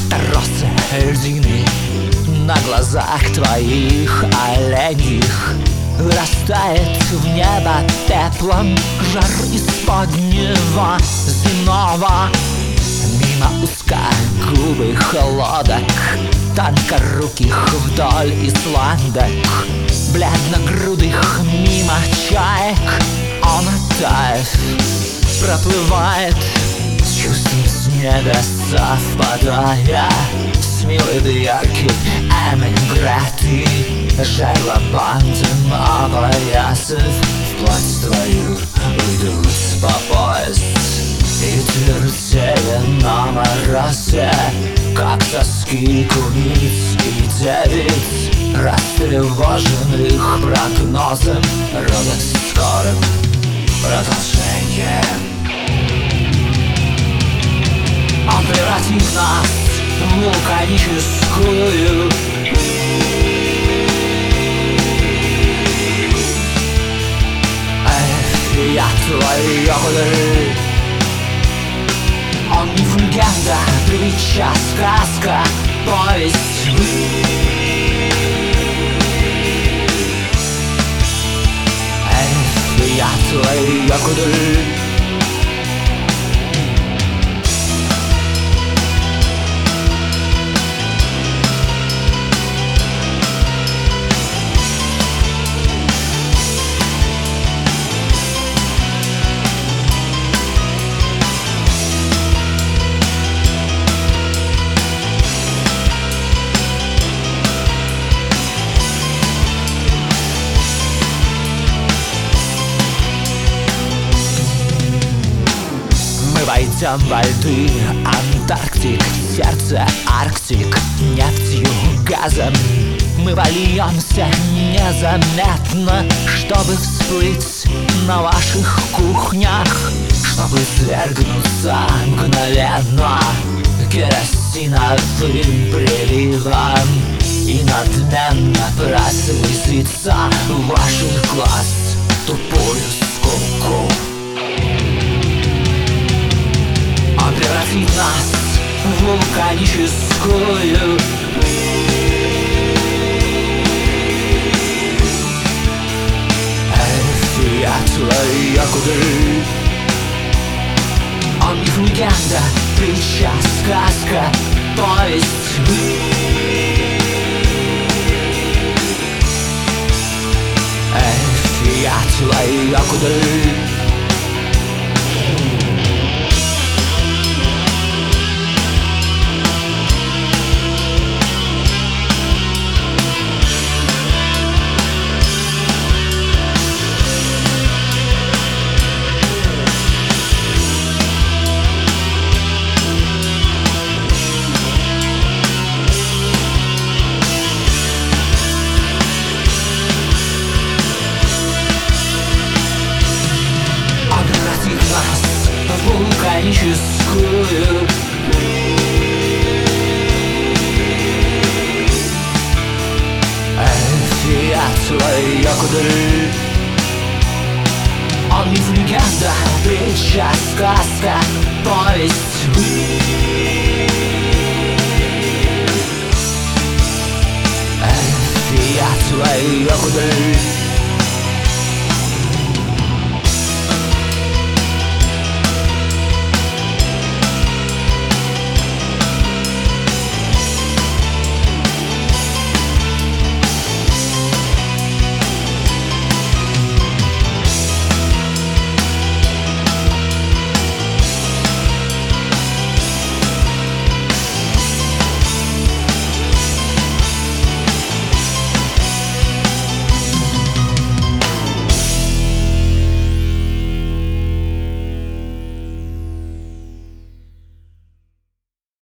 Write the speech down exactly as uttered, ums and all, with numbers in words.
тросы льдины на глазах твоих оленьих. Растает в небо пеплом жар исподнего земного. Мимо узкогубых лодок, тонкоруких вдоль исландок, бледногрудых мимо чаек, он тает, проплывает с чувством с небеса, впадая с милой дьярки эмиграты, жерлобандом опоясав, вплоть твою уйдут по пояс. И твердее на морозе, как тоски куниц и девиц, растревоженных прогнозом рода скорым продолжением. Он превратит нас в вулканическую Эх, я твоя кудри. Он миф, легенда, притча, сказка, повесть. Эх, я твоя кудри. Войдем во льды Антарктик, сердце Арктик, нефтью, газом. Мы вольемся незаметно, чтобы всплыть на ваших кухнях, чтобы свергнуться мгновенно керосиновым приливом и надменно просвистится в ваших глаз тупую скуку. Он превратит нас в вулканическую Эх, я твоя кудри. Он миф, легенда, притча, сказка, повесть. Эх, я твоя кудри. Вулканическую Эх, я твоя кудри. Он миф, легенда, притча, сказка, повесть. Эх, я твоя кудри.